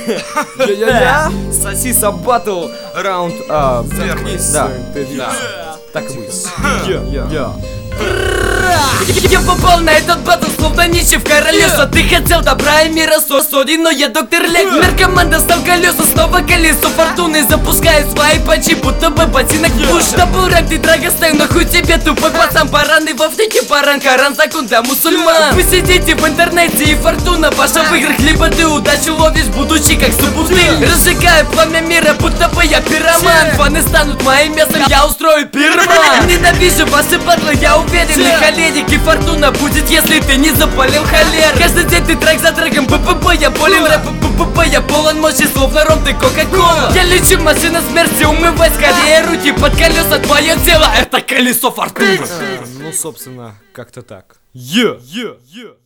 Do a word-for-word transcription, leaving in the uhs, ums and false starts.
Я-я-я! Сосиса батл! Раунд, а, Заткнись, да, да. так и будет. Я. Я попал на этот батл, словно нищий в королевство. Ты хотел добра и мира сосуди, но я доктор Лек. Наркоман достал колеса, снова колесо фортуны запускает свои пачи, будто бы ботинок пуш. Добыл рэп, ты драгостей, но хуй тебе тупой пацан. Бараны в Африке, баран, Коран, закон для мусульман. Вы сидите в интернете и фортуна ваша в играх, либо ты удачу ловишь, будучи как субутыль. Разжигаю пламя мира, будто бы я пироман. Фаны станут моим местом, я устрою пирман. Ненавижу ваши батлы, я уверен, их оледик и фортуна будет, если ты не запалил холер. Каждый день ты трек за треком, ППП, я болен рэп, ППП, я полон мощи, словно ром, ты кока-кола. Я лечу машина смерти, умывай скорее руки под колеса, твое тело, это колесо фортуны. Ну, собственно, как-то так. Е. Е.